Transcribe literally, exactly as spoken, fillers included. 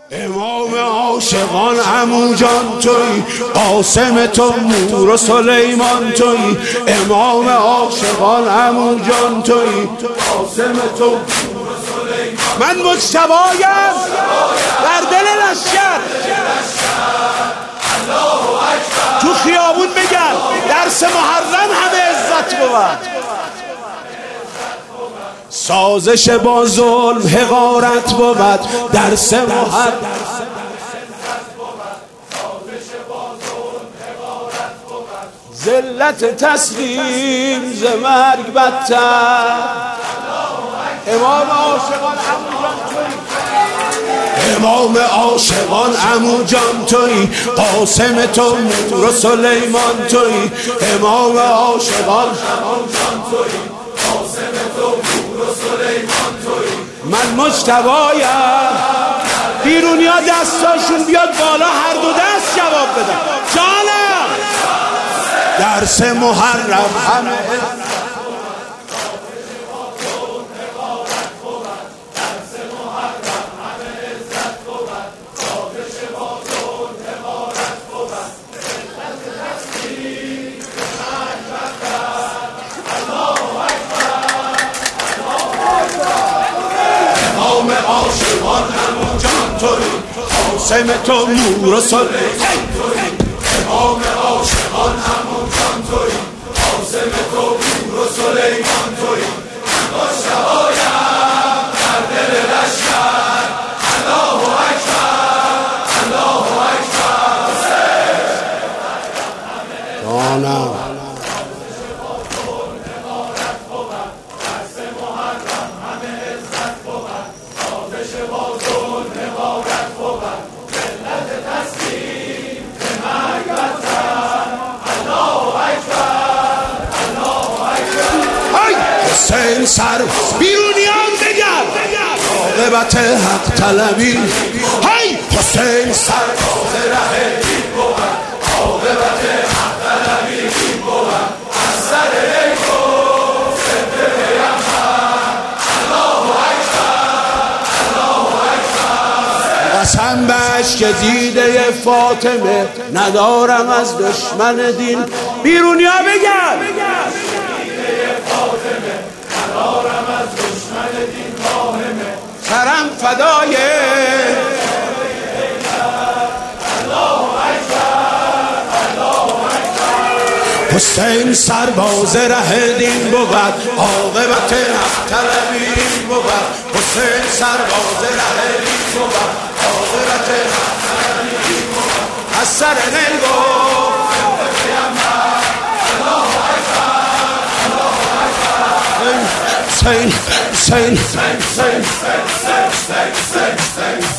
امام عاشقان عمو جان تویی، قاسم تو مور و سلیمان تویی. امام عاشقان عمو جان تویی، قاسم تو مور و سلیمان. من مجتبایم در دل لشکر، تو خیابون بگن درس محرم همه عزت بود. سازش با ظلم حقارت بود، درس محرم ذلت تسلیم ز مرگ بدتر. امام عاشقان عمو جان تویی، امام عاشقان عمو جان تویی، قاسم تو مور و سلیمان تویی. امام عاشقان عمو جان تویی، قاسم تو مور و سلیمان تویی. من مجتبایم، بیرونیا دستاشون بیاد بالا، هر دو دست جواب بدن. جانم درس محرم همه عاشقان عمو جان تویی، قاسم تو مور و سلیمان تویی. امام عاشقان عمو جان تویی، قاسم تو مور و سلیمان تویی. مجتبایم در دل لشکر، الله اکبر الله اکبر. جانم حسین سر بیرونیان بگم عاقبت حق طلبی. هی حسین سر باز ره دین بود، عاقبت حق طلبی دین بود. از سر ای گفت ضد پیغمبر، الله اکبر الله اکبر. قسم به اشک دیده فاطمه، ندارم از دشمن دین. بیرونیا بگم ندارم از دشمن دین واهمه. سرم فدای الله اکبر الله اکبر. حسین سرباز ره دین بود، عاقبت حق طلبی دین بود. حسین سرباز ره دین بود، عاقبت حق طلبی دین بود. از سر نگو Sing, sing, sing, sing, sing, sing, sing, sing, sing.